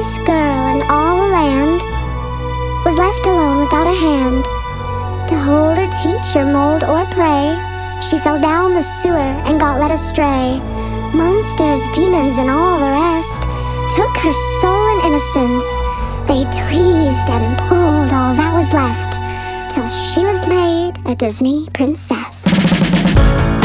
sweetest girl in all the land was left alone without a hand to hold or teach or mold or pray. She fell down the sewer and got led astray. Monsters, demons, and all the rest took her soul and innocence. They tweezed and pulled all that was left till she was made a Disney princess.